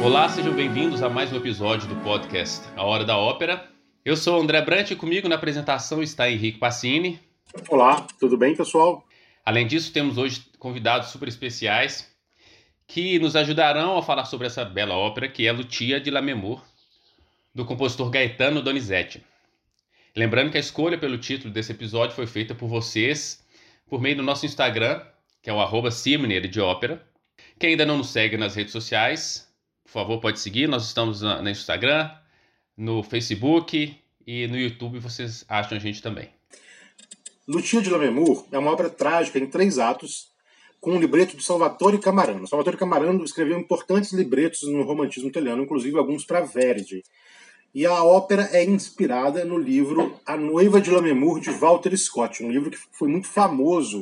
Olá, sejam bem-vindos a mais um episódio do podcast A Hora da Ópera. Eu sou o André Brant e comigo na apresentação está Henrique Pacini. Olá, tudo bem, pessoal? Além disso, temos hoje convidados super especiais que nos ajudarão a falar sobre essa bela ópera que é Lucia di Lammermoor, do compositor Gaetano Donizetti. Lembrando que a escolha pelo título desse episódio foi feita por vocês por meio do nosso Instagram, que é o @simner_de-ópera. Quem ainda não nos segue nas redes sociais, por favor, pode seguir. Nós estamos no Instagram, no Facebook e no YouTube vocês acham a gente também. Lucia di Lammermoor é uma obra trágica em 3 atos, com um libreto de Salvatore Camarano. Salvatore Camarano escreveu importantes libretos no romantismo italiano, inclusive alguns para Verdi. E a ópera é inspirada no livro A Noiva de Lammermoor, de Walter Scott, um livro que foi muito famoso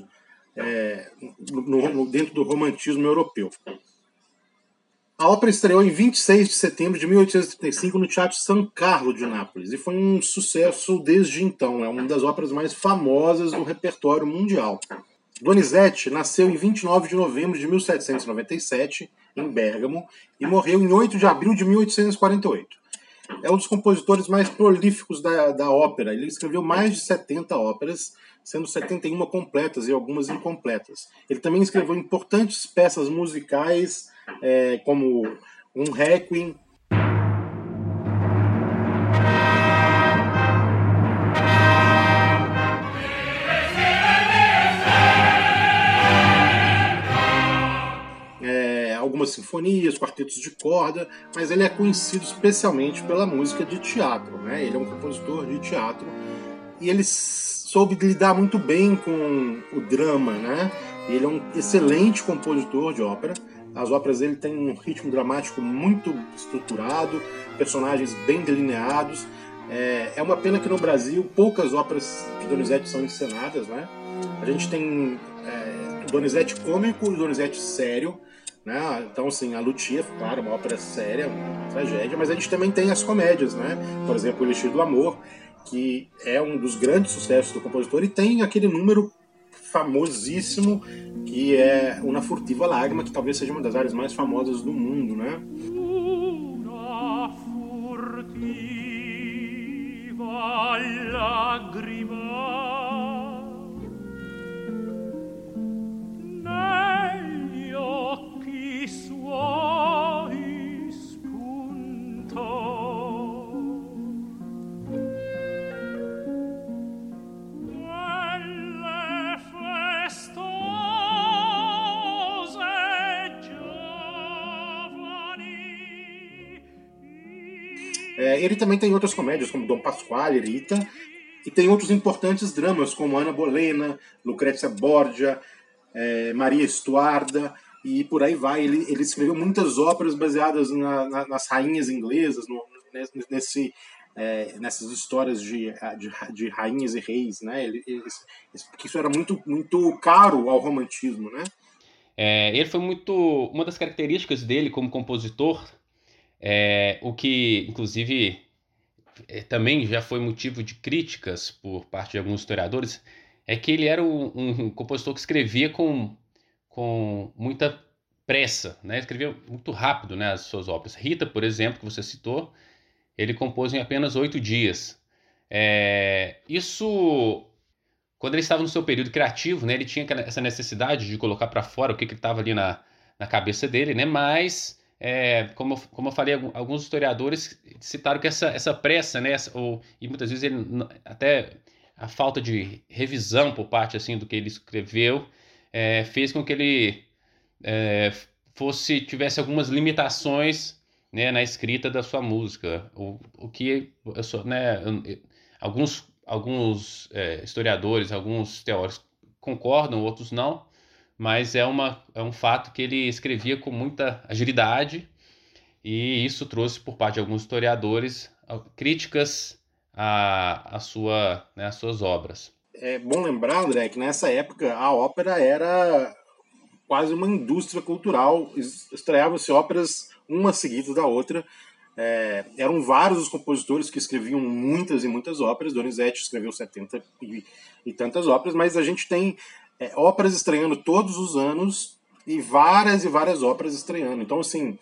dentro do romantismo europeu. A ópera estreou em 26 de setembro de 1835 no Teatro San Carlo de Nápoles e foi um sucesso desde então. É uma das óperas mais famosas do repertório mundial. Donizetti nasceu em 29 de novembro de 1797, em Bérgamo, e morreu em 8 de abril de 1848. É um dos compositores mais prolíficos da ópera. Ele escreveu mais de 70 óperas, sendo 71 completas e algumas incompletas. Ele também escreveu importantes peças musicais, como um Requiem. Algumas sinfonias, quartetos de corda, mas ele é conhecido especialmente pela música de teatro, né? Ele é um compositor de teatro e ele soube lidar muito bem com o drama, né? Ele é um excelente compositor de ópera. As óperas dele têm um ritmo dramático muito estruturado, personagens bem delineados. É uma pena que no Brasil poucas óperas de Donizetti são encenadas, né? A gente tem o Donizetti cômico e o Donizetti sério, né? Então, assim, a Lucia, claro, uma ópera séria, uma tragédia, mas a gente também tem as comédias, né? Por exemplo, o Elixir do Amor, que é um dos grandes sucessos do compositor, e tem aquele número famosíssimo que é Una furtiva lágrima, que talvez seja uma das áreas mais famosas do mundo, né? Una furtiva lágrima negli occhi suoi spuntò. Ele também tem outras comédias, como Dom Pasquale, Rita, e tem outros importantes dramas, como Anna Bolena, Lucrezia Borgia, Maria Stuarda, e por aí vai. Ele escreveu muitas óperas baseadas nas rainhas inglesas, nessas histórias de rainhas e reis, né? Porque isso era muito, muito caro ao romantismo, né? Ele foi uma das características dele como compositor, o que, inclusive, também já foi motivo de críticas por parte de alguns historiadores, é que ele era um compositor que escrevia com muita pressa, né? Escrevia muito rápido, né, as suas óperas. Rita, por exemplo, que você citou, ele compôs em apenas 8 dias. Isso, quando ele estava no seu período criativo, né, ele tinha essa necessidade de colocar para fora o que estava ali na cabeça dele, né? Mas como eu falei, alguns historiadores citaram que essa pressa, né, e muitas vezes até a falta de revisão por parte assim do que ele escreveu fez com que ele tivesse algumas limitações, né, na escrita da sua música, o que né, alguns historiadores, alguns teóricos concordam, outros não. Mas é um fato que ele escrevia com muita agilidade e isso trouxe por parte de alguns historiadores críticas às suas obras. É bom lembrar, André, que nessa época a ópera era quase uma indústria cultural. Estreavam-se óperas uma seguida da outra. Eram vários os compositores que escreviam muitas e muitas óperas. Donizetti escreveu 70 e tantas óperas, mas a gente tem óperas estreando todos os anos e várias óperas estreando. Então, assim,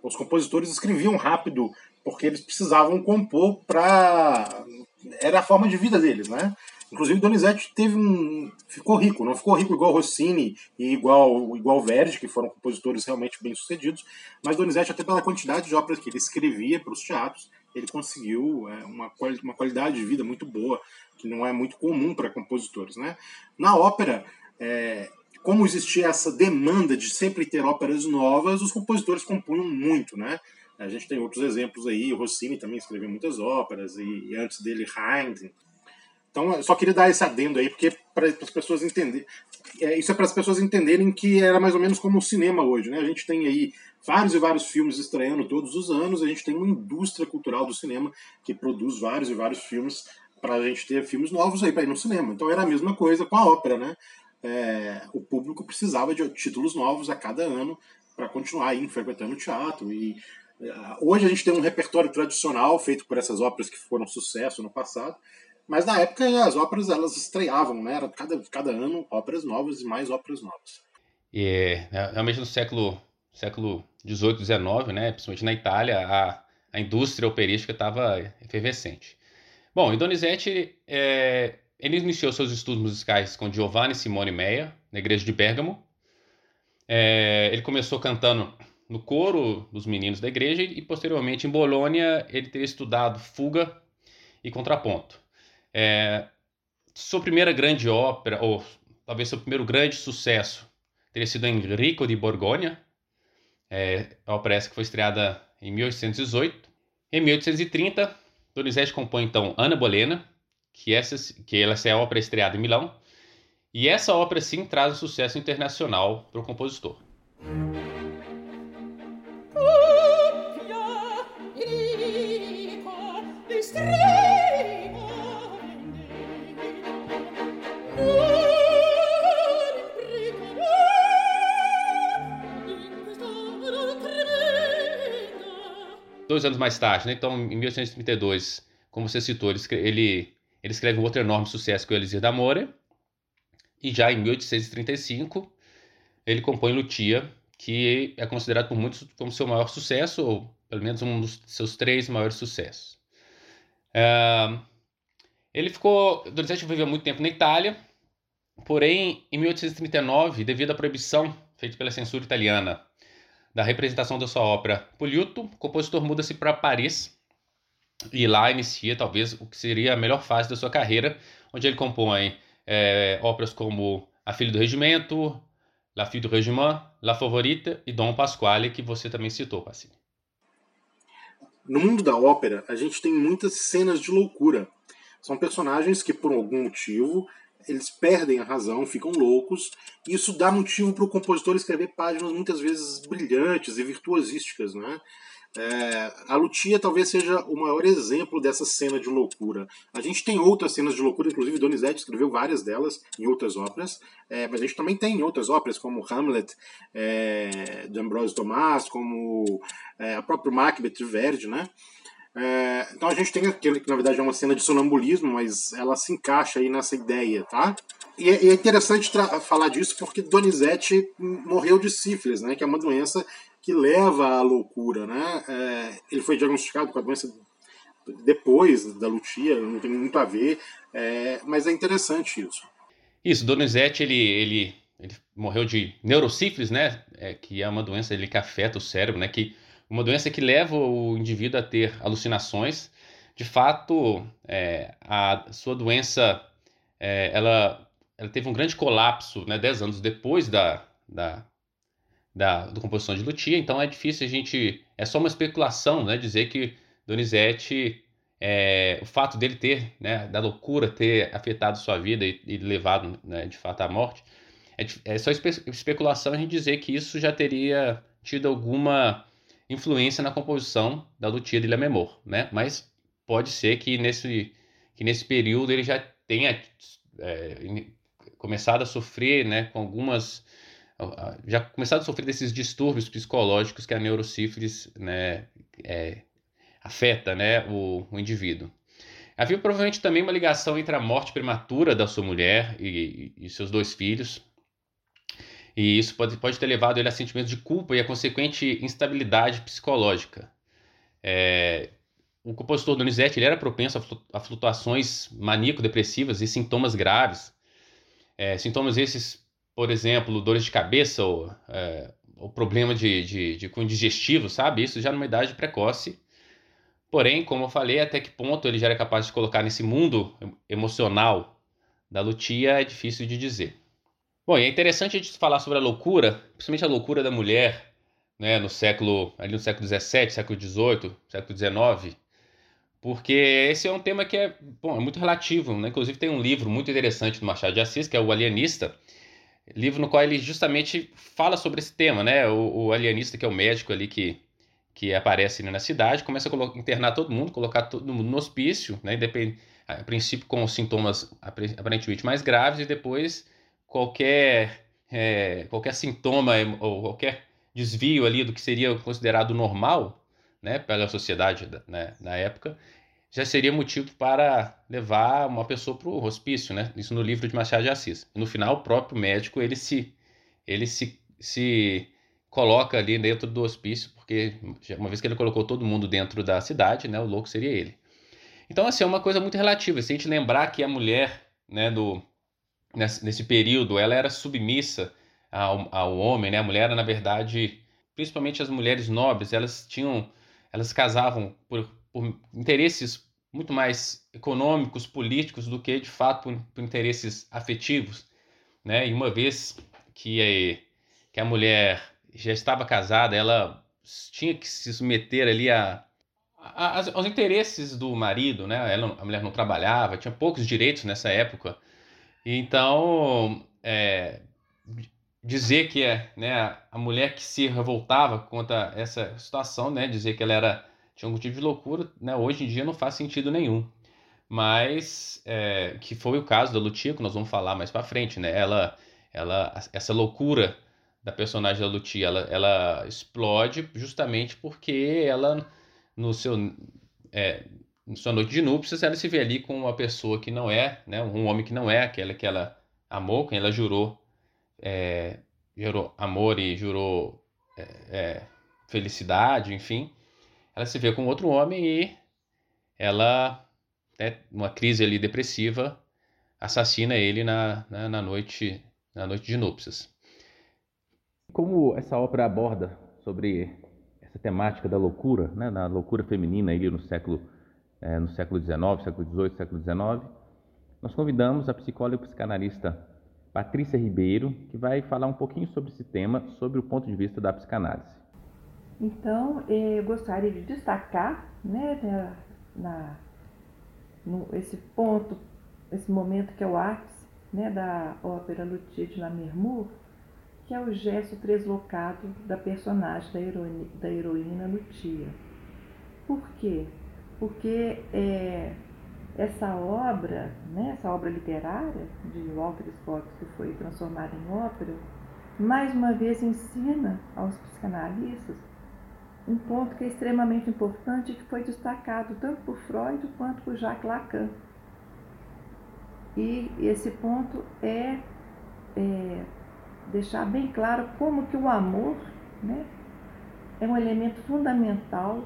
Os compositores escreviam rápido porque eles precisavam compor para... Era a forma de vida deles, né? Inclusive Donizetti ficou rico, não ficou rico igual Rossini e igual Verdi, que foram compositores realmente bem-sucedidos, mas Donizetti, até pela quantidade de óperas que ele escrevia para os teatros, ele conseguiu uma qualidade de vida muito boa, que não é muito comum para compositores, né? Na ópera, como existia essa demanda de sempre ter óperas novas, os compositores compunham muito, né? A gente tem outros exemplos aí, o Rossini também escreveu muitas óperas, e antes dele Haydn. Então, eu só queria dar esse adendo aí, porque para as pessoas entenderem. Isso é para as pessoas entenderem que era mais ou menos como o cinema hoje, né? A gente tem aí vários e vários filmes estreando todos os anos, a gente tem uma indústria cultural do cinema que produz vários e vários filmes para a gente ter filmes novos aí para ir no cinema. Então era a mesma coisa com a ópera, né? O público precisava de títulos novos a cada ano para continuar aí frequentando o teatro. E hoje a gente tem um repertório tradicional feito por essas óperas que foram sucesso no passado, mas na época as óperas elas estreavam, né? Era cada ano óperas novas e mais óperas novas. E realmente no século XVIII, XIX, né? Principalmente na Itália, a indústria operística estava efervescente. Bom, e Donizetti ele iniciou seus estudos musicais com Giovanni Simone Meyer, na igreja de Bergamo. Ele começou cantando no coro dos meninos da igreja e posteriormente em Bolonha ele teria estudado fuga e contraponto. Sua primeira grande ópera, ou talvez seu primeiro grande sucesso, teria sido Enrico di Borgogna, a ópera essa que foi estreada em 1818. Em 1830, Donizetti compõe então Anna Bolena, que essa é a ópera estreada em Milão, e essa ópera sim traz um sucesso internacional para o compositor. Dois anos mais tarde, né? Então em 1832, como você citou, ele escreve um outro enorme sucesso que é o Elisir d'Amore, e já em 1835 ele compõe Lucia, que é considerado por muitos como seu maior sucesso, ou pelo menos um dos seus 3 maiores sucessos. Donizetti viveu muito tempo na Itália, porém em 1839, devido à proibição feita pela censura italiana da representação da sua ópera Puliuto, o compositor muda-se para Paris e lá inicia talvez o que seria a melhor fase da sua carreira, onde ele compõe óperas como A Filha do Regimento, La Fille du Régiment, La Favorite e Dom Pasquale, que você também citou, Pacini. No mundo da ópera, a gente tem muitas cenas de loucura. São personagens que, por algum motivo, eles perdem a razão, ficam loucos, e isso dá motivo para o compositor escrever páginas muitas vezes brilhantes e virtuosísticas, né? A Lucia talvez seja o maior exemplo dessa cena de loucura. A gente tem outras cenas de loucura, inclusive Donizetti escreveu várias delas em outras óperas, mas a gente também tem outras óperas, como Hamlet, de Ambroise Thomas, como a própria Macbeth de Verdi, né? Então a gente tem aquilo que na verdade é uma cena de sonambulismo, mas ela se encaixa aí nessa ideia, tá? E é interessante falar disso porque Donizetti morreu de sífilis, né? Que é uma doença que leva à loucura, né? Ele foi diagnosticado com a doença depois da Lucia, não tem muito a ver, mas é interessante isso. Isso, Donizetti ele morreu de neurosífilis, né? Que é uma doença que afeta o cérebro, né? Uma doença que leva o indivíduo a ter alucinações. De fato, a sua doença ela teve um grande colapso, né, 10 anos depois da composição de Lucia, então é difícil é só uma especulação, né, dizer que Donizetti, o fato dele ter, né, da loucura ter afetado sua vida e levado, né, de fato à morte, é só especulação a gente dizer que isso já teria tido alguma influência na composição da Lucia de Lammermoor, né? Mas pode ser que nesse período ele já tenha começado a sofrer, né, com algumas... já começado a sofrer desses distúrbios psicológicos que a neurosífilis, né, afeta, né, o indivíduo. Havia provavelmente também uma ligação entre a morte prematura da sua mulher e seus 2 filhos. E isso pode ter levado ele a sentimentos de culpa e a consequente instabilidade psicológica. O compositor Donizete ele era propenso a flutuações maníaco-depressivas e sintomas graves. Sintomas esses, por exemplo, dores de cabeça ou problema de cunho digestivo, sabe? Isso já numa idade precoce. Porém, como eu falei, até que ponto ele já era capaz de colocar nesse mundo emocional da Lucia é difícil de dizer. Bom, e é interessante a gente falar sobre a loucura, principalmente a loucura da mulher, né, no século XVII, século XVIII, século XIX, porque esse é um tema que é muito relativo, né? Inclusive tem um livro muito interessante do Machado de Assis, que é O Alienista, livro no qual ele justamente fala sobre esse tema, né? O alienista, que é o médico ali que aparece na cidade, começa a internar todo mundo, colocar todo mundo no hospício, né? A princípio com sintomas aparentemente mais graves e depois qualquer sintoma ou qualquer desvio ali do que seria considerado normal, né, pela sociedade, né, na época, já seria motivo para levar uma pessoa para o hospício, né? Isso no livro de Machado de Assis. E no final, o próprio médico ele se coloca ali dentro do hospício, porque uma vez que ele colocou todo mundo dentro da cidade, né, o louco seria ele. Então, assim, é uma coisa muito relativa. Se a gente lembrar que a mulher, né, nesse período, ela era submissa ao homem, né? A mulher era, na verdade, principalmente as mulheres nobres, elas casavam por interesses muito mais econômicos, políticos, do que, de fato, por interesses afetivos, né? E uma vez que a mulher já estava casada, ela tinha que se submeter ali aos interesses do marido, né? A mulher não trabalhava, tinha poucos direitos nessa época. Então, dizer que né, a mulher que se revoltava contra essa situação, né, dizer que ela tinha um motivo de loucura, né, hoje em dia não faz sentido nenhum. Mas, que foi o caso da Lucia, que nós vamos falar mais para frente, né? Essa loucura da personagem da Lucia, ela explode justamente porque ela, no seu, na sua noite de núpcias, ela se vê ali com uma pessoa que não é, né, um homem que não é aquela que ela amou, quem ela jurou amor e jurou felicidade, enfim. Ela se vê com outro homem e ela, né, numa crise ali depressiva, assassina ele na noite de núpcias. Como essa ópera aborda sobre essa temática da loucura, né, na loucura feminina ali no século XIX, século XVIII, século XIX, nós convidamos a psicóloga e psicanalista Patrícia Ribeiro, que vai falar um pouquinho sobre esse tema, sobre o ponto de vista da psicanálise. Então, eu gostaria de destacar, né, esse ponto, esse momento que é o ápice, né, da ópera Lucia de Lammermoor, que é o gesto translocado da personagem da heroína Lucia. Por quê? Porque essa obra, né, essa obra literária de Walter Scott, que foi transformada em ópera, mais uma vez ensina aos psicanalistas um ponto que é extremamente importante e que foi destacado tanto por Freud quanto por Jacques Lacan. E esse ponto é deixar bem claro como que o amor, né, é um elemento fundamental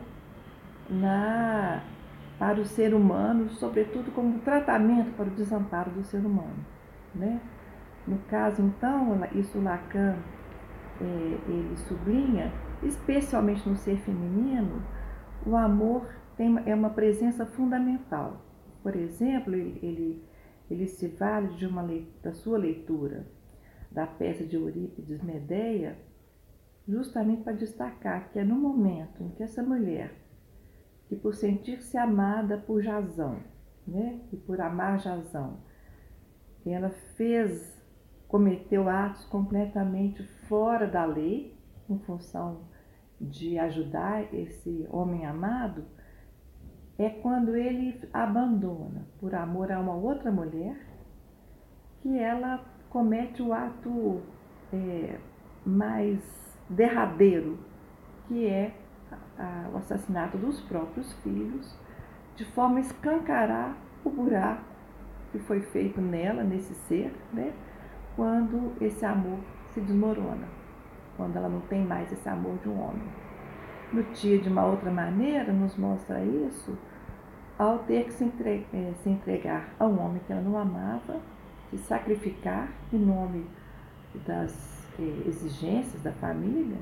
para o ser humano, sobretudo como tratamento para o desamparo do ser humano, né? No caso, então, isso Lacan ele sublinha, especialmente no ser feminino, o amor é uma presença fundamental. Por exemplo, ele se vale da sua leitura da peça de Eurípides Medeia, justamente para destacar que é no momento em que essa mulher, que por sentir-se amada por Jasão, né, e por amar Jasão, ela cometeu atos completamente fora da lei, em função de ajudar esse homem amado, é quando ele abandona, por amor a uma outra mulher, que ela comete o ato mais derradeiro, que é o assassinato dos próprios filhos, de forma a escancarar o buraco que foi feito nela, nesse ser, né, quando esse amor se desmorona, quando ela não tem mais esse amor de um homem. Lucia, de uma outra maneira, nos mostra isso ao ter que se entregar a um homem que ela não amava, se sacrificar em nome das exigências da família,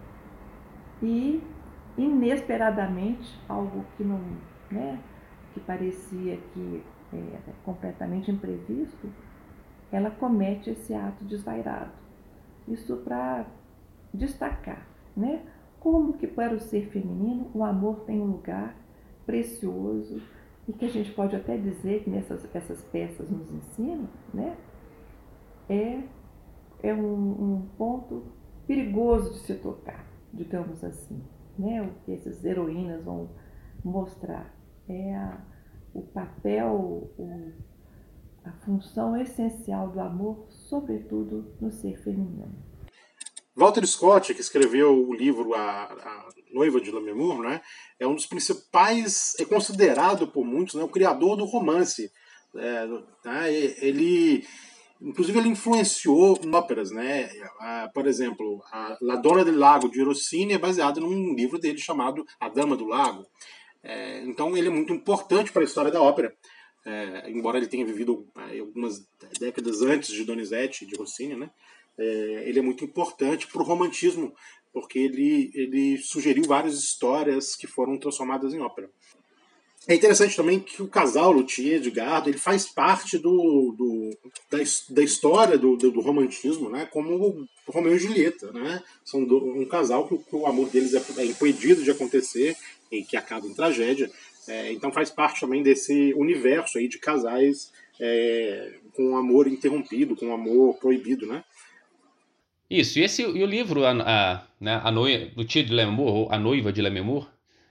e inesperadamente, algo que não, né, que parecia que completamente imprevisto, ela comete esse ato desvairado. Isso para destacar, né, como que para o ser feminino o amor tem um lugar precioso, e que a gente pode até dizer que essas peças nos ensinam, né, é um ponto perigoso de se tocar, digamos assim, né? O que essas heroínas vão mostrar é o papel, a função essencial do amor, sobretudo no ser feminino. Walter Scott, que escreveu o livro A Noiva de Lammermoor, né, é um dos principais, é considerado por muitos, né, o criador do romance. Inclusive ele influenciou óperas, né? Por exemplo, a La Donna del Lago de Rossini é baseada num livro dele chamado A Dama do Lago. Então ele é muito importante para a história da ópera, embora ele tenha vivido algumas décadas antes de Donizetti, de Rossini, né? Ele é muito importante para o romantismo, porque ele sugeriu várias histórias que foram transformadas em ópera. É interessante também que o casal Lucia e Edgardo, ele faz parte da história do romantismo, né, como o Romeu e Julieta, né? São um casal que o amor deles é impedido de acontecer e que acaba em tragédia. Então faz parte também desse universo aí de casais com amor interrompido, com amor proibido, né? Isso, e o livro, Lucia de Lammermoor, ou A Noiva de Lammermoor,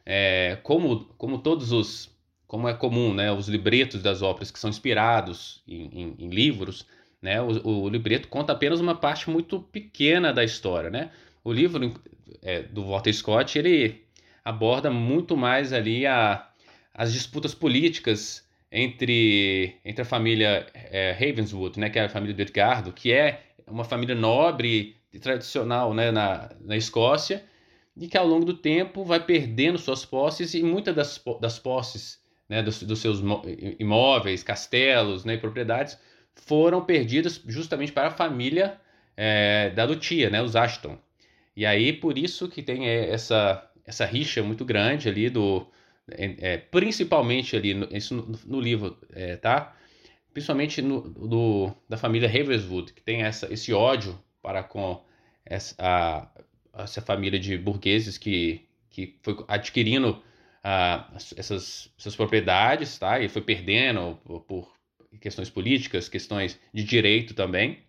como é comum, né, os libretos das óperas que são inspirados em livros, né, o libreto conta apenas uma parte muito pequena da história, né? O livro do Walter Scott, ele aborda muito mais ali as disputas políticas entre a família Ravenswood, né, que é a família do Edgardo, que é uma família nobre e tradicional, né, na Escócia, e que ao longo do tempo vai perdendo suas posses, e muitas das posses, né, dos seus imóveis, castelos, né, e propriedades foram perdidas justamente para a família da Lucia, né, os Ashton. E aí por isso que tem essa rixa muito grande ali principalmente ali isso no livro, tá? Principalmente da família Ravenswood, que tem esse ódio para com essa família de burgueses que foi adquirindo essas propriedades, tá? E foi perdendo por questões políticas, questões de direito também.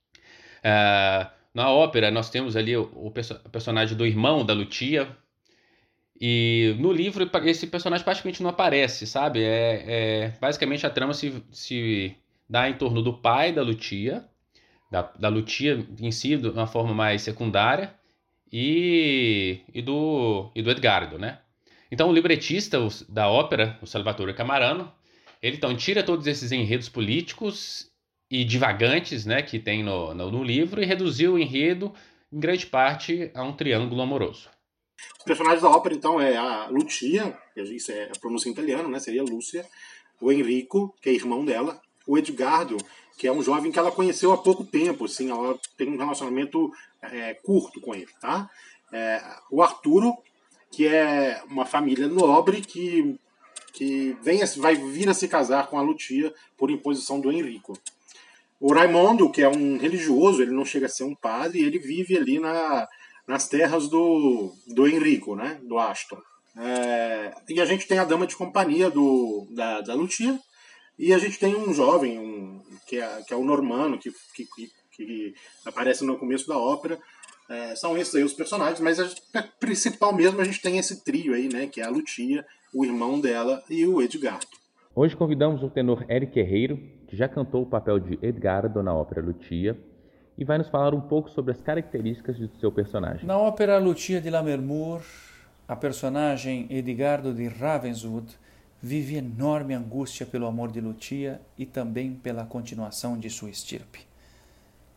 Na ópera nós temos ali o personagem do irmão da Lucia, e no livro esse personagem praticamente não aparece, sabe? Basicamente a trama se dá em torno do pai da Lucia, da Lucia em si, de uma forma mais secundária, e do Edgardo, né? Então o libretista da ópera, o Salvatore Camarano, ele então tira todos esses enredos políticos e divagantes, né, que tem no livro, e reduziu o enredo em grande parte a um triângulo amoroso. Os personagens da ópera, então, é a Lucia, isso é a pronúncia em italiano, né? Seria Lúcia, o Enrico, que é irmão dela, o Edgardo, que é um jovem que ela conheceu há pouco tempo, assim, ela tem um relacionamento curto com ele, tá? O Arturo, que é uma família nobre que vai vir a se casar com a Lucia por imposição do Enrico. O Raimondo, que é um religioso, ele não chega a ser um padre, ele vive ali nas terras do Enrico, né? Do Ashton. E a gente tem a dama de companhia da Lucia, e a gente tem um jovem, que é o Normanno, que aparece no começo da ópera. São esses aí os personagens, mas a principal mesmo a gente tem esse trio aí, né? Que é a Lucia, o irmão dela e o Edgardo. Hoje convidamos o tenor Eric Herreiro, que já cantou o papel de Edgardo na ópera Lucia, e vai nos falar um pouco sobre as características do seu personagem. Na ópera Lucia de Lammermoor, a personagem Edgardo de Ravenswood vive enorme angústia pelo amor de Lucia e também pela continuação de sua estirpe.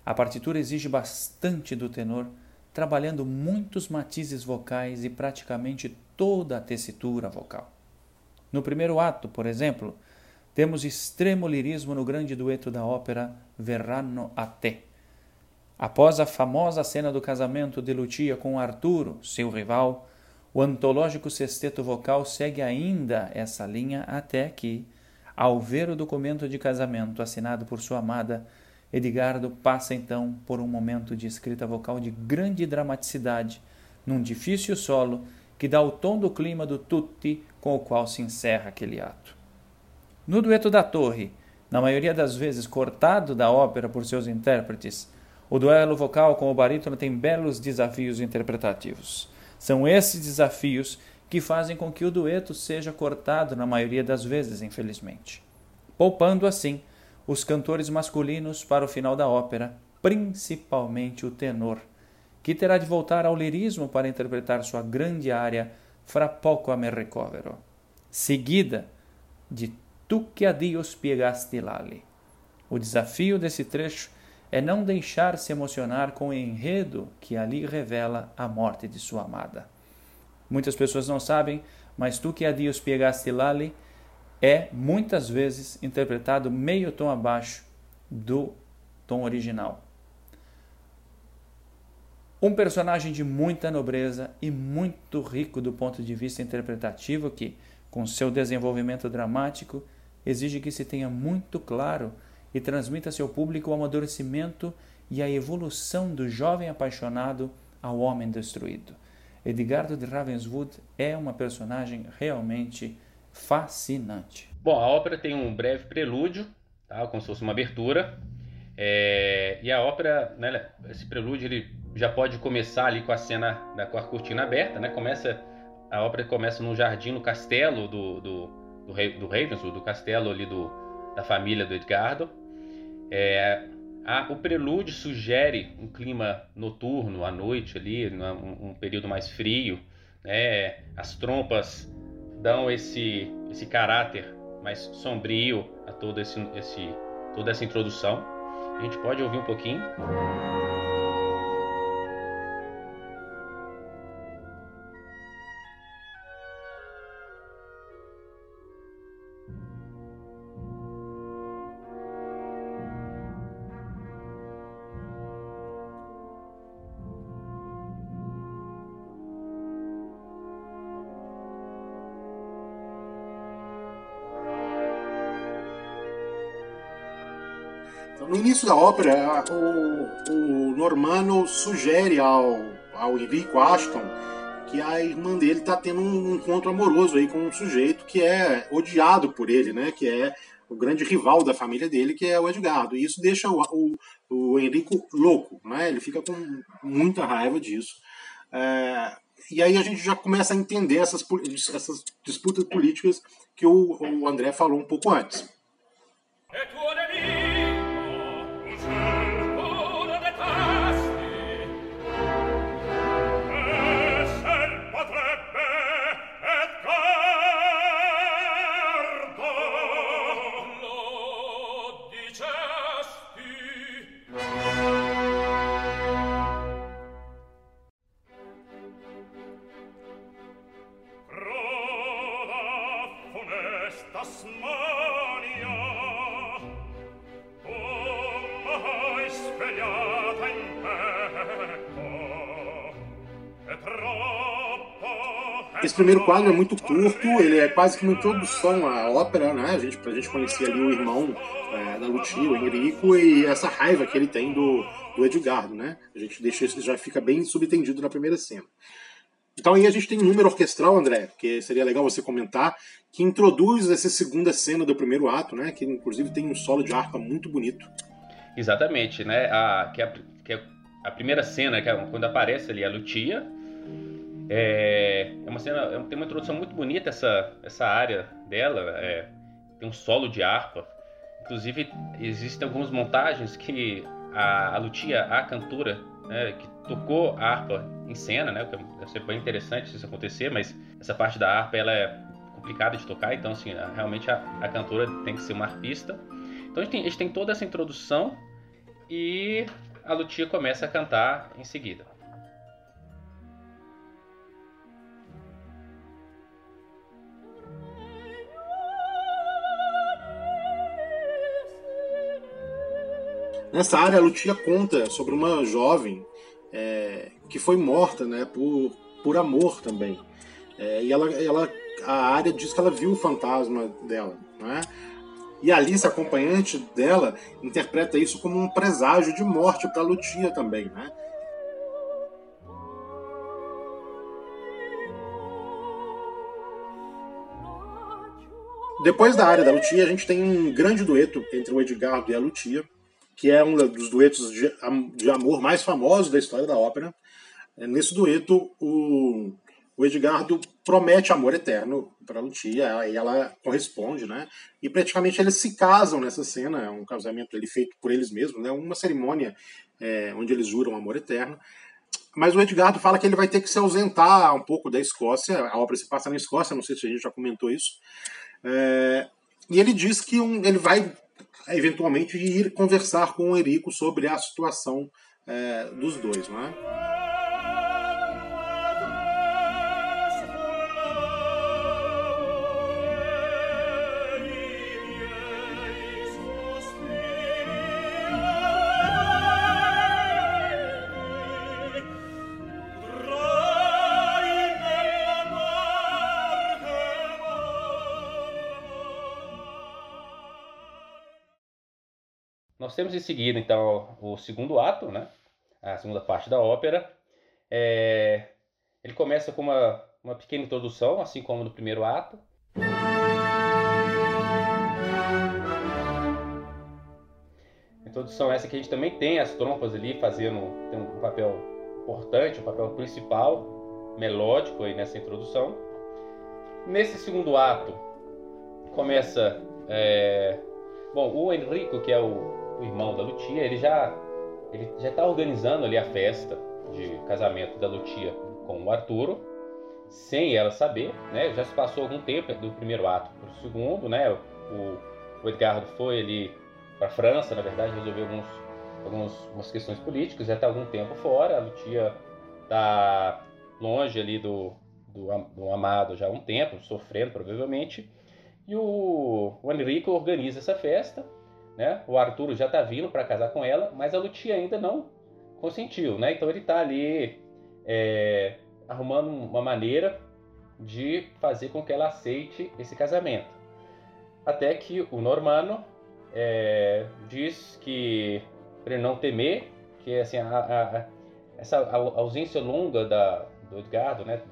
A partitura exige bastante do tenor, trabalhando muitos matizes vocais e praticamente toda a tessitura vocal. No primeiro ato, por exemplo, temos extremo lirismo no grande dueto da ópera Verranno a te. Após a famosa cena do casamento de Lucia com Arturo, seu rival, o antológico sexteto vocal segue ainda essa linha até que, ao ver o documento de casamento assinado por sua amada, Edgardo passa então por um momento de escrita vocal de grande dramaticidade, num difícil solo que dá o tom do clima do tutti com o qual se encerra aquele ato. No dueto da Torre, na maioria das vezes cortado da ópera por seus intérpretes, o duelo vocal com o barítono tem belos desafios interpretativos. São esses desafios que fazem com que o dueto seja cortado na maioria das vezes, infelizmente, poupando assim os cantores masculinos para o final da ópera, principalmente o tenor, que terá de voltar ao lirismo para interpretar sua grande área Fra poco me recovero, seguida de Tu che a Dio spiegaste l'ali. O desafio desse trecho é não deixar-se emocionar com o enredo que ali revela a morte de sua amada. Muitas pessoas não sabem, mas Tu che a Dio spiegaste l'ali é muitas vezes interpretado meio tom abaixo do tom original. Um personagem de muita nobreza e muito rico do ponto de vista interpretativo que, com seu desenvolvimento dramático, exige que se tenha muito claro e transmita a seu público o amadurecimento e a evolução do jovem apaixonado ao homem destruído. Edgardo de Ravenswood é uma personagem realmente fascinante. Bom, a ópera tem um breve prelúdio, tá? Como se fosse uma abertura, e a ópera, né, esse prelúdio ele já pode começar ali com a cena, com a cortina aberta, né? A ópera começa num jardim, no castelo do Ravenswood, do castelo ali da família do Edgardo. O prelúdio sugere um clima noturno, à noite ali, um período mais frio, né? As trompas dão esse caráter mais sombrio a toda essa introdução. A gente pode ouvir um pouquinho. No início da ópera, o Normanno sugere ao Enrico Ashton que a irmã dele está tendo um encontro amoroso aí com um sujeito que é odiado por ele, né? Que é o grande rival da família dele, que é o Edgardo. E isso deixa o Enrico louco, né? Ele fica com muita raiva disso. E aí a gente já começa a entender essas disputas políticas que o André falou um pouco antes. Esse primeiro quadro é muito curto, ele é quase que uma introdução à ópera, né? Pra gente conhecer ali o irmão da Lucia, o Enrico, e essa raiva que ele tem do Edgardo, né? A gente deixa isso, já fica bem subentendido na primeira cena. Então aí a gente tem um número orquestral, André, que seria legal você comentar, que introduz essa segunda cena do primeiro ato, né? Que inclusive tem um solo de harpa muito bonito. Exatamente, né? A primeira cena, que é quando aparece ali a Lucia, uma cena, tem uma introdução muito bonita essa área dela, tem um solo de harpa. Inclusive existem algumas montagens que a Lucia, a cantora, né, que tocou a harpa em cena, né, deve ser bem interessante isso acontecer, mas essa parte da harpa ela é complicada de tocar, então assim, realmente a cantora tem que ser uma harpista. Então a gente tem toda essa introdução e a Lucia começa a cantar em seguida. Nessa área, a Lucia conta sobre uma jovem que foi morta, né, por amor também. E a área diz que ela viu o fantasma dela, né? E a Alice, acompanhante dela, interpreta isso como um presságio de morte para a Lucia também, né? Depois da área da Lucia, a gente tem um grande dueto entre o Edgardo e a Lucia, que é um dos duetos de amor mais famosos da história da ópera. Nesse dueto, o Edgardo promete amor eterno para a Lucia, e ela corresponde, né? E praticamente eles se casam nessa cena, é um casamento feito por eles mesmos, né? Uma cerimônia onde eles juram amor eterno. Mas o Edgardo fala que ele vai ter que se ausentar um pouco da Escócia, a ópera se passa na Escócia, não sei se a gente já comentou isso, e ele diz que ele vai eventualmente ir conversar com o Enrico sobre a situação dos dois, não é? Nós temos em seguida, então, o segundo ato, né? A segunda parte da ópera. Ele começa com uma pequena introdução, assim como no primeiro ato. Introdução essa que a gente também tem as trompas ali tem um papel importante, um papel principal, melódico aí nessa introdução. Nesse segundo ato, começa... o Enrico, que é o irmão da Lucia, ele já está organizando ali a festa de casamento da Lucia com o Arturo, sem ela saber, né? Já se passou algum tempo do primeiro ato para o segundo, né? O Edgardo foi ali para a França, na verdade, resolveu algumas questões políticas, já está algum tempo fora. A Lucia está longe ali do amado já há um tempo, sofrendo provavelmente. E o Enrico organiza essa festa, né? O Arturo já está vindo para casar com ela, mas a Lucia ainda não consentiu, né? Então ele está ali arrumando uma maneira de fazer com que ela aceite esse casamento. Até que o Normanno diz que, para ele não temer, que assim, essa ausência longa do Edgardo, né,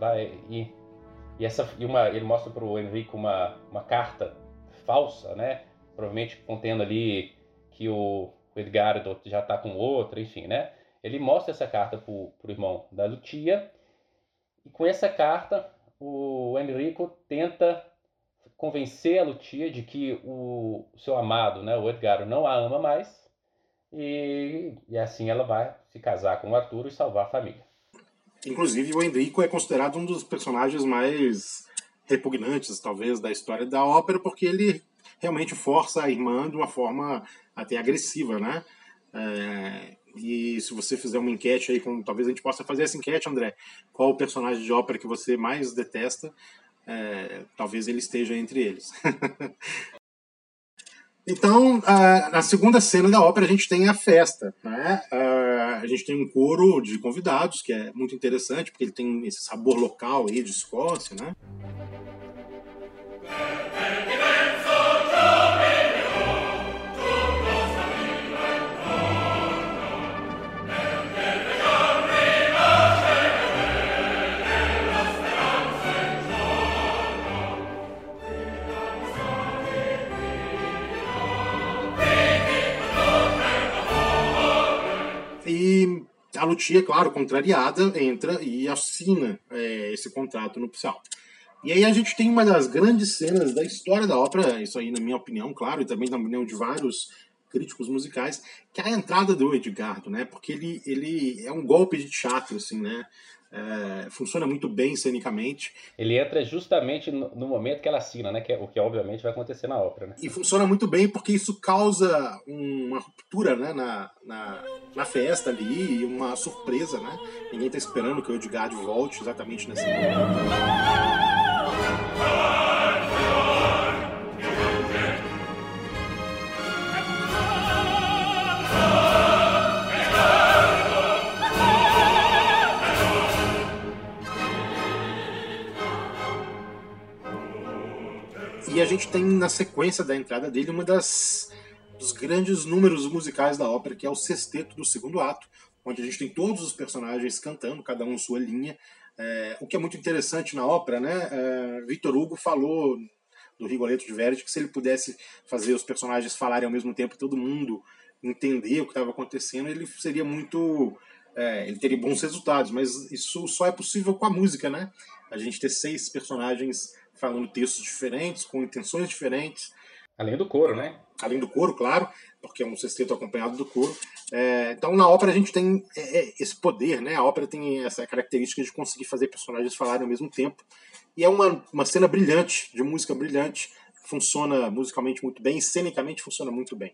ele mostra para o Enrico uma carta falsa, né? Provavelmente contendo ali que o Edgardo já está com outra, enfim, né? Ele mostra essa carta para o irmão da Lucia, e com essa carta o Enrico tenta convencer a Lucia de que o seu amado, né, o Edgardo, não a ama mais, e assim ela vai se casar com o Arturo e salvar a família. Inclusive, o Enrico é considerado um dos personagens mais repugnantes, talvez, da história da ópera, porque ele realmente força a irmã de uma forma até agressiva, né? E se você fizer uma enquete aí, talvez a gente possa fazer essa enquete, André, qual o personagem de ópera que você mais detesta, talvez ele esteja entre eles. Então, na segunda cena da ópera, a gente tem a festa, né? A gente tem um coro de convidados, que é muito interessante, porque ele tem esse sabor local aí de Escócia, né? E a Lucia, claro, contrariada, entra e assina esse contrato nupcial. E aí a gente tem uma das grandes cenas da história da ópera, isso aí na minha opinião, claro, e também na opinião de vários críticos musicais, que é a entrada do Edgardo, né? Porque ele é um golpe de teatro, assim, né? Funciona muito bem cenicamente. Ele entra justamente no momento que ela assina, né? O que obviamente vai acontecer na ópera, né? E funciona muito bem porque isso causa uma ruptura, né, na festa ali, e uma surpresa, né? Ninguém está esperando que o Edgardo volte exatamente nesse momento. E a gente tem na sequência da entrada dele dos grandes números musicais da ópera, que é o sexteto do segundo ato, onde a gente tem todos os personagens cantando, cada um sua linha. O que é muito interessante na ópera, né? Victor Hugo falou do Rigoletto de Verdi que se ele pudesse fazer os personagens falarem ao mesmo tempo e todo mundo entender o que estava acontecendo, ele seria muito... ele teria bons resultados, mas isso só é possível com a música, né? A gente ter 6 personagens falando textos diferentes, com intenções diferentes. Além do coro, né? Além do coro, claro, porque é um sexteto acompanhado do coro. Então, na ópera, a gente tem esse poder, né? A ópera tem essa característica de conseguir fazer personagens falarem ao mesmo tempo. E é uma cena brilhante, de música brilhante. Funciona musicalmente muito bem, cenicamente funciona muito bem.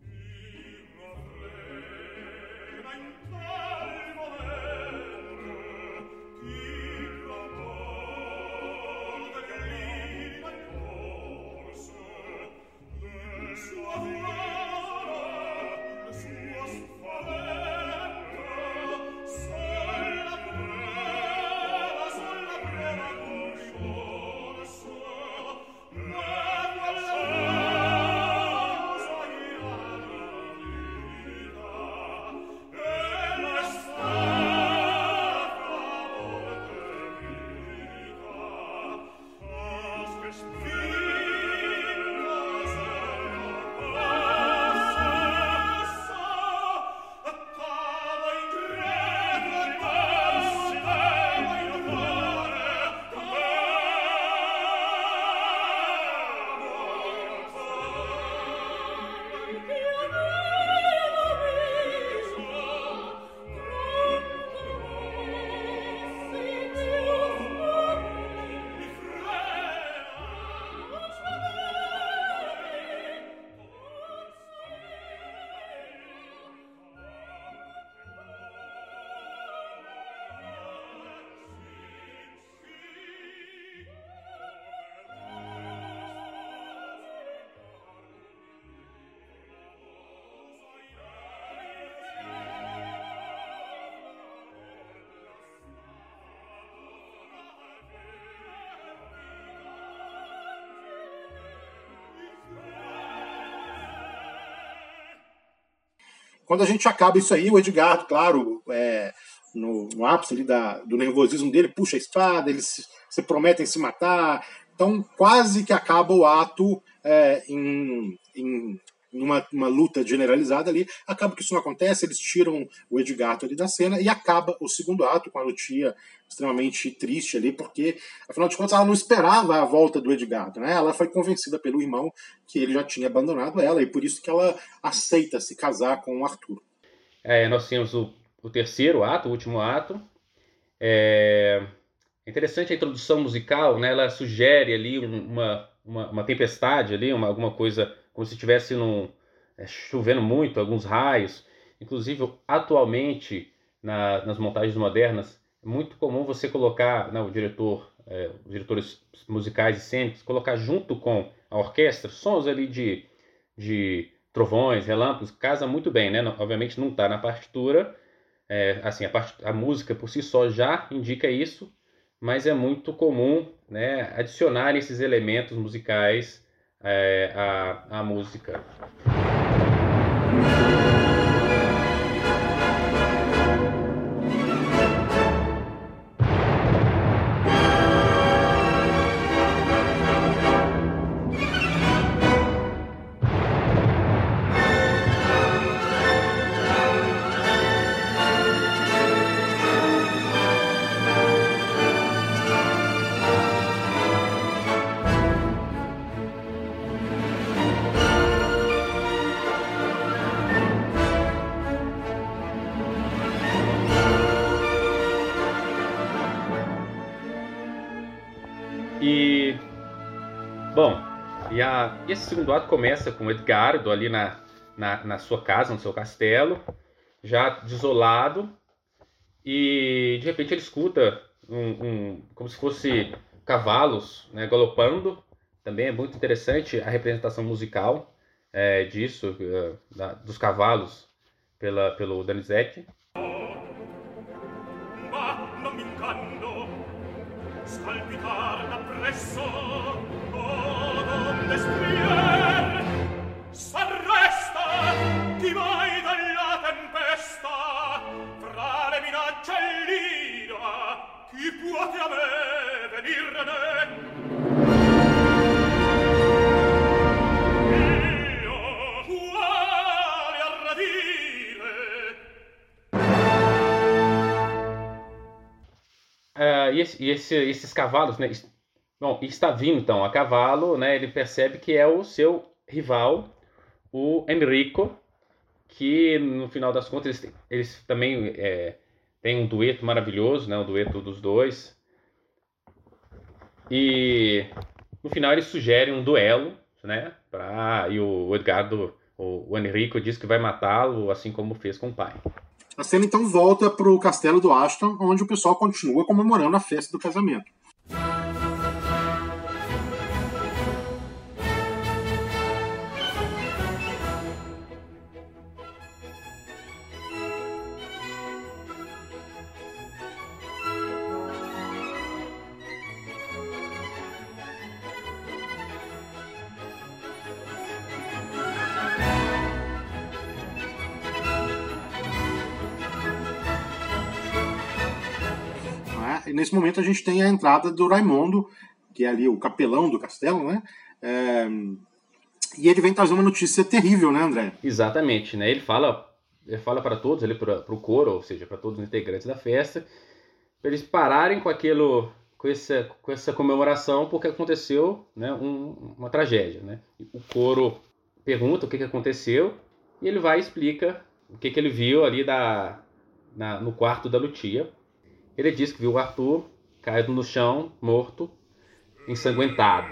Quando a gente acaba isso aí, o Edgardo, claro, no ápice ali do nervosismo dele, puxa a espada, eles se prometem se matar. Então, quase que acaba o ato em uma luta generalizada ali. Acaba que isso não acontece, eles tiram o Edgardo ali da cena e acaba o segundo ato com a Lucia extremamente triste ali, porque, afinal de contas, ela não esperava a volta do Edgardo, né? Ela foi convencida pelo irmão que ele já tinha abandonado ela, e por isso que ela aceita se casar com o Arthur. Nós temos o terceiro ato, o último ato. É interessante a introdução musical, né? Ela sugere ali uma tempestade ali, alguma coisa como se estivesse chovendo muito, alguns raios. Inclusive, atualmente, nas montagens modernas, é muito comum você colocar, os diretores musicais e cênicos, colocar junto com a orquestra sons ali de trovões, relâmpagos, casa muito bem, né? Obviamente não está na partitura, a música por si só já indica isso, mas é muito comum, né, adicionar esses elementos musicais à música. E, bom, e esse segundo ato começa com o Edgardo ali na sua casa, no seu castelo, já desolado, e de repente ele escuta como se fosse cavalos, né, galopando. Também é muito interessante a representação musical disso, dos cavalos pelo Donizetti. Ma non mi inganno, scalpitar da presso, donde strier, s'arresta chi mai dalla tempesta, fra le minacce e l'ira, chi può che a me venirne? Esses cavalos, né? Bom, está vindo então a cavalo, né? Ele percebe que é o seu rival, o Enrico, que no final das contas eles também têm um dueto maravilhoso, né? O dueto dos dois. E no final eles sugerem um duelo, né? E o Edgardo, o Enrico, diz que vai matá-lo, assim como fez com o pai. A cena então volta para o castelo do Ashton, onde o pessoal continua comemorando a festa do casamento. E nesse momento a gente tem a entrada do Raimondo, que é ali o capelão do castelo, né? E ele vem trazer uma notícia terrível, né, André? Exatamente, né? Ele fala para todos, para o coro, ou seja, para todos os integrantes da festa, para eles pararem com essa comemoração, porque aconteceu, né, uma tragédia, né? O coro pergunta o que aconteceu e ele vai e explica o que ele viu ali no quarto da Lucia. Ele diz que viu o Arthur caído no chão, morto, ensanguentado.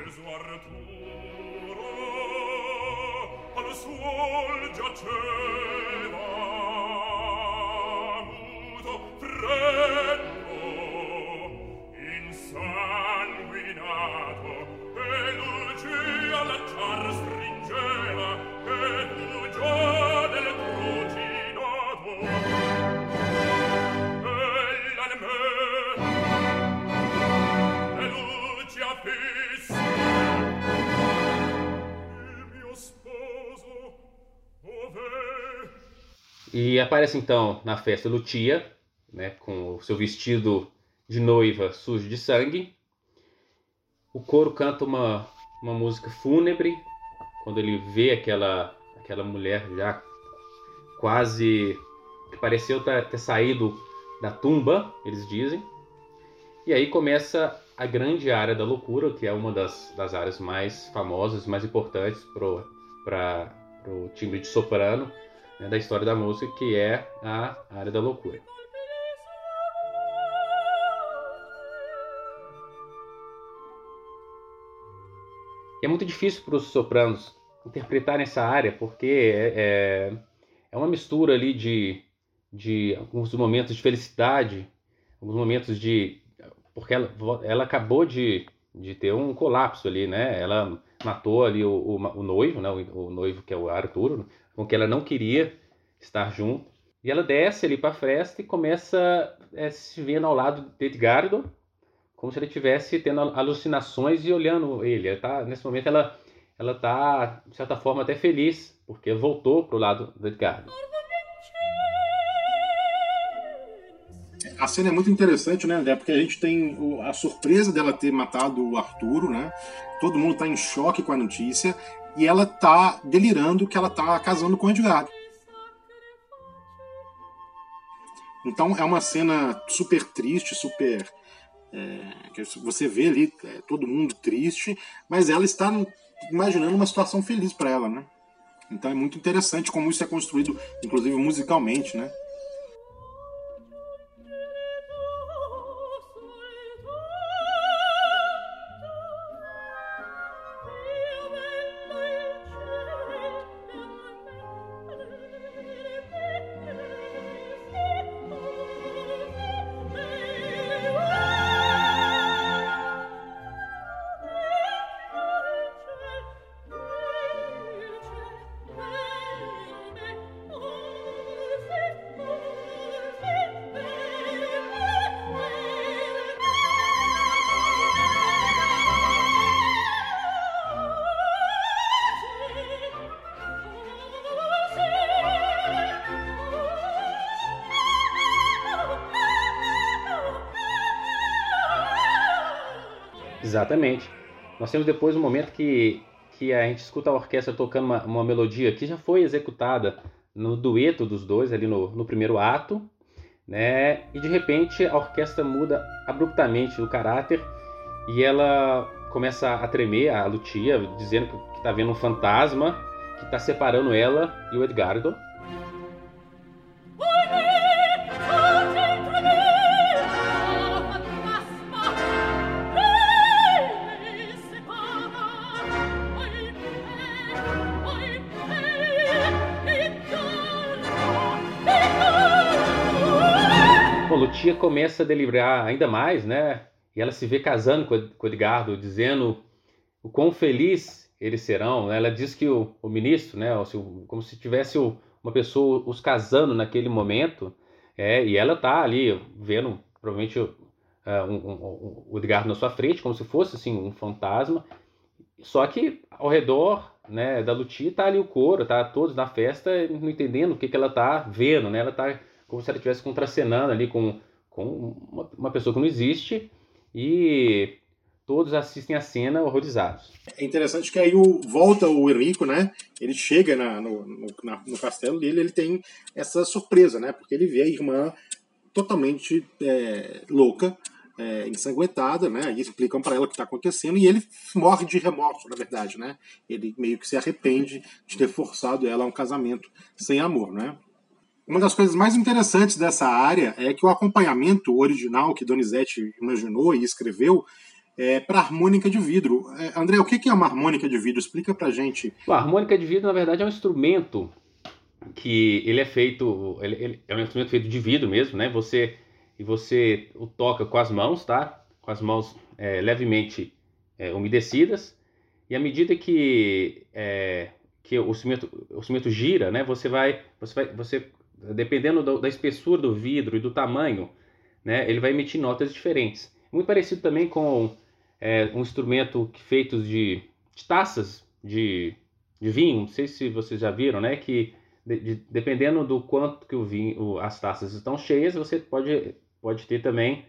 E aparece então na festa Lucia, né, com o seu vestido de noiva sujo de sangue. O coro canta uma música fúnebre, quando ele vê aquela mulher já quase que pareceu ter saído da tumba, eles dizem. E aí começa a grande área da loucura, que é uma das áreas mais famosas, mais importantes para o timbre de soprano, né, da história da música, que é a área da loucura. E é muito difícil para os sopranos interpretarem essa área, porque é uma mistura ali de alguns momentos de felicidade, alguns momentos porque ela acabou de ter um colapso ali, né? Ela matou ali o noivo, né? O noivo que é o Arturo, com quem ela não queria estar junto. E ela desce ali para a festa e começa se vendo ao lado de Edgardo, como se ele estivesse tendo alucinações e olhando ele. Nesse momento ela está, de certa forma, até feliz, porque voltou para o lado do Edgardo. A cena é muito interessante, né, André? Porque a gente tem a surpresa dela ter matado o Arturo, né? Todo mundo está em choque com a notícia e ela está delirando que ela está casando com o Edgardo. Então é uma cena super triste, super... que você vê ali todo mundo triste, mas ela está imaginando uma situação feliz para ela, né? Então é muito interessante como isso é construído, inclusive musicalmente, né? Exatamente. Nós temos depois um momento que a gente escuta a orquestra tocando uma melodia que já foi executada no dueto dos dois ali no primeiro ato, né? E de repente a orquestra muda abruptamente o caráter e ela começa a tremer, a Lucia, dizendo que está vendo um fantasma que está separando ela e o Edgardo. Bom, Lucia começa a delirar ainda mais, né? E ela se vê casando com o Edgardo, dizendo o quão feliz eles serão, né? Ela diz que o ministro, né? Como se tivesse uma pessoa os casando naquele momento, e ela tá ali vendo, provavelmente, o Edgardo na sua frente, como se fosse assim, um fantasma. Só que ao redor, né, da Lucia tá ali o coro, tá todos na festa, não entendendo o que ela tá vendo, né? Ela tá como se ela estivesse contracenando ali com uma pessoa que não existe, e todos assistem a cena horrorizados. É interessante que aí volta o Enrico, né? Ele chega no castelo dele, ele tem essa surpresa, né? Porque ele vê a irmã totalmente louca, ensanguentada, né? Aí explicam para ela o que está acontecendo e ele morre de remorso, na verdade, né? Ele meio que se arrepende de ter forçado ela a um casamento sem amor, né? Uma das coisas mais interessantes dessa área é que o acompanhamento original que Donizetti imaginou e escreveu é para harmônica de vidro. André, o que é uma harmônica de vidro? Explica pra gente. A harmônica de vidro, na verdade, é um instrumento que ele é feito, ele é um instrumento feito de vidro mesmo, né? Você o toca com as mãos, tá? Com as mãos levemente umedecidas, e à medida que o instrumento gira, né? Você dependendo da espessura do vidro e do tamanho, né? Ele vai emitir notas diferentes. Muito parecido também com um instrumento feito de taças de vinho. Não sei se vocês já viram, né? Que dependendo do quanto que as taças estão cheias, você pode ter também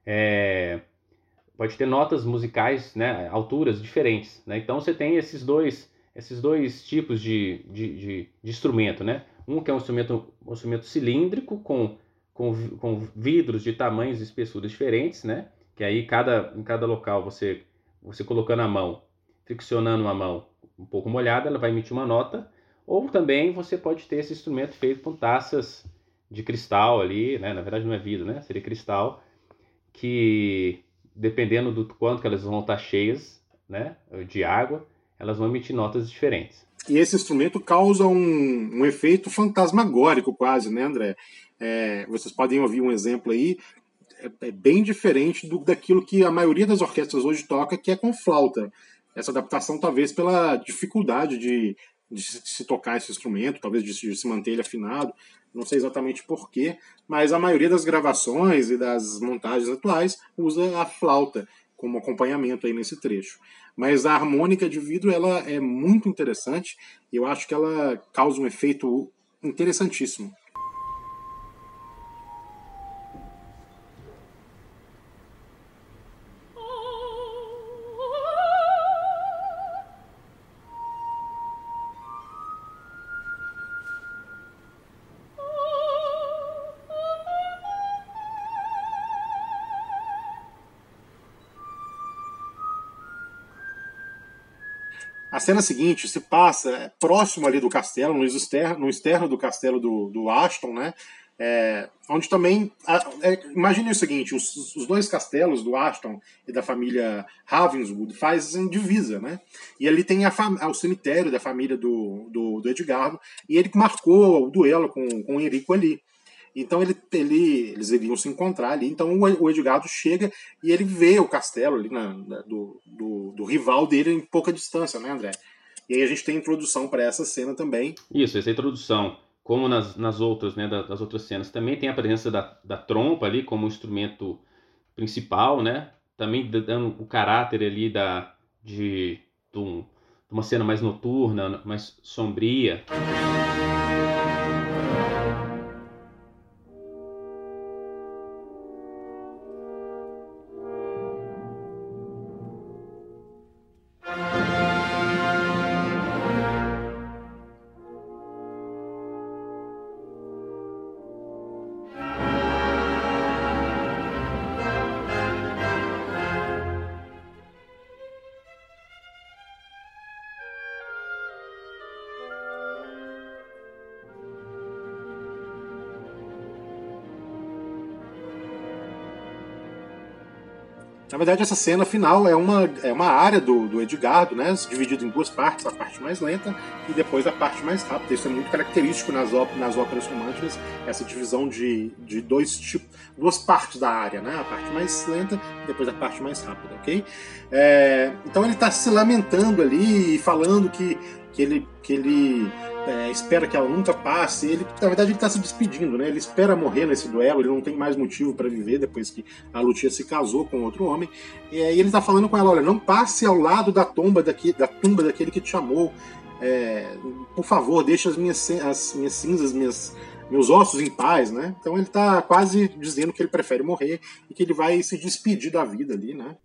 pode ter notas musicais, né? Alturas diferentes, né? Então você tem esses dois tipos de instrumento, né? Um que é um instrumento cilíndrico com vidros de tamanhos e espessuras diferentes, né? Que aí em cada local você colocando a mão, friccionando uma mão um pouco molhada, ela vai emitir uma nota. Ou também você pode ter esse instrumento feito com taças de cristal ali, né? Na verdade não é vidro, né? Seria cristal, que dependendo do quanto que elas vão estar cheias, né? De água, elas vão emitir notas diferentes. E esse instrumento causa um efeito fantasmagórico quase, né, André? Vocês podem ouvir um exemplo aí, é bem diferente daquilo que a maioria das orquestras hoje toca, que é com flauta. Essa adaptação talvez pela dificuldade de se tocar esse instrumento, talvez de se manter ele afinado, não sei exatamente porquê, mas a maioria das gravações e das montagens atuais usa a flauta como acompanhamento aí nesse trecho. Mas a harmônica de vidro ela é muito interessante e eu acho que ela causa um efeito interessantíssimo. A cena seguinte se passa próximo ali do castelo, no externo do castelo do Aston, né? Onde também... imagine o seguinte, os dois castelos do Aston e da família Ravenswood fazem divisa, né? E ali tem o cemitério da família do Edgardo, e ele marcou o duelo com o Enrico ali. Então eles iriam se encontrar ali. Então o Edgardo chega e ele vê o castelo ali do rival dele em pouca distância, né, André? E aí a gente tem a introdução para essa cena também. Isso, essa introdução, como nas outras, né, das outras cenas, também tem a presença da trompa ali como instrumento principal, né? Também dando o caráter ali de uma cena mais noturna, mais sombria. Na verdade, essa cena final é uma área do Edgardo, né? Dividida em duas partes, a parte mais lenta e depois a parte mais rápida. Isso é muito característico nas óperas românticas, essa divisão de duas partes da área, né? A parte mais lenta e depois a parte mais rápida, ok? Então ele está se lamentando ali e falando que ele espera que ela nunca passe. Na verdade, ele está se despedindo, né? Ele espera morrer nesse duelo, ele não tem mais motivo para viver depois que a Lucia se casou com outro homem. E aí ele está falando com ela: olha, não passe ao lado da tumba daquele que te amou. Por favor, deixe as minhas cinzas, meus ossos em paz, né? Então ele está quase dizendo que ele prefere morrer e que ele vai se despedir da vida ali, né?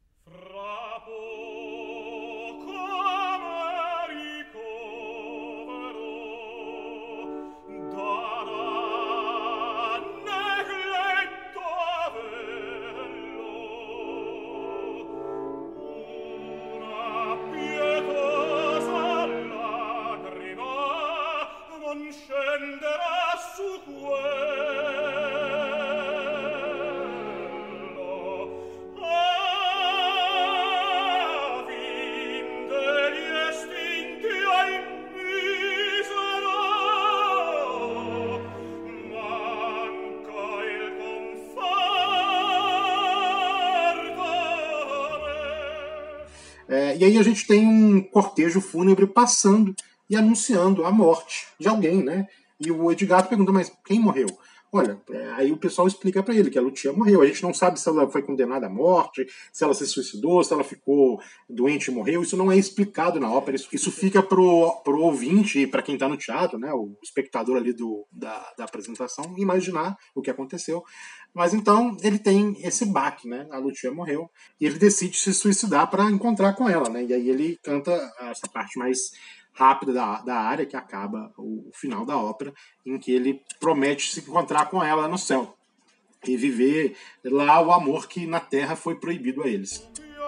E aí a gente tem um cortejo fúnebre passando e anunciando a morte de alguém, né? E o Edgardo pergunta: mas quem morreu? Olha, aí o pessoal explica para ele que a Lucia morreu. A gente não sabe se ela foi condenada à morte, se ela se suicidou, se ela ficou doente e morreu. Isso não é explicado na ópera. Isso fica pro ouvinte e para quem está no teatro, né, o espectador ali da apresentação, imaginar o que aconteceu. Mas então ele tem esse baque, né? A Lucia morreu e ele decide se suicidar para encontrar com ela, né? E aí ele canta essa parte mais rápida da área, que acaba o final da ópera, em que ele promete se encontrar com ela no céu e viver lá o amor que na terra foi proibido a eles.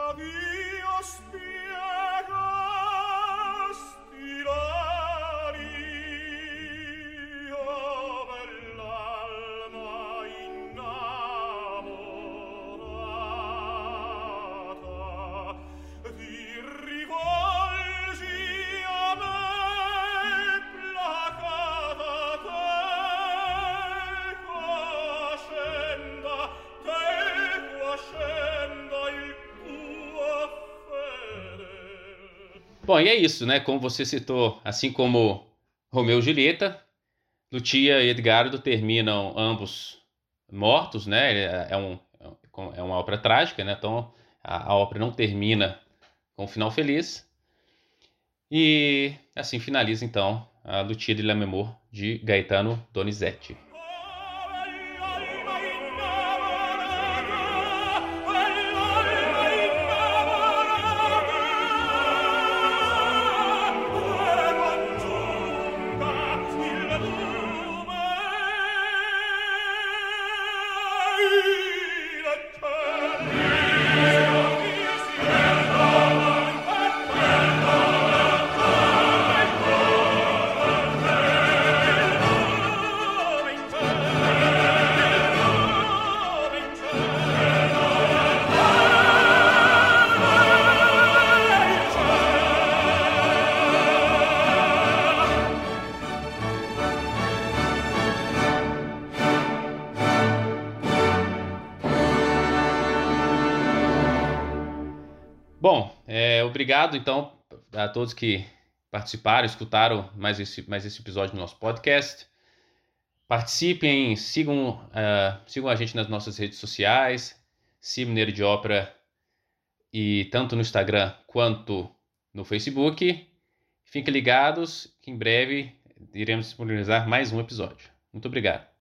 Bom, e é isso, né? Como você citou, assim como Romeu e Julieta, Lucia e Edgardo terminam ambos mortos, né? É uma ópera trágica, né? Então a ópera não termina com um final feliz. E assim finaliza então a Lucia di Lammermoor de Gaetano Donizetti. Bom, obrigado então a todos que participaram, escutaram mais esse episódio do nosso podcast. Participem, sigam a gente nas nossas redes sociais, Mineiro de Ópera, e tanto no Instagram quanto no Facebook. Fiquem ligados que em breve iremos disponibilizar mais um episódio. Muito obrigado.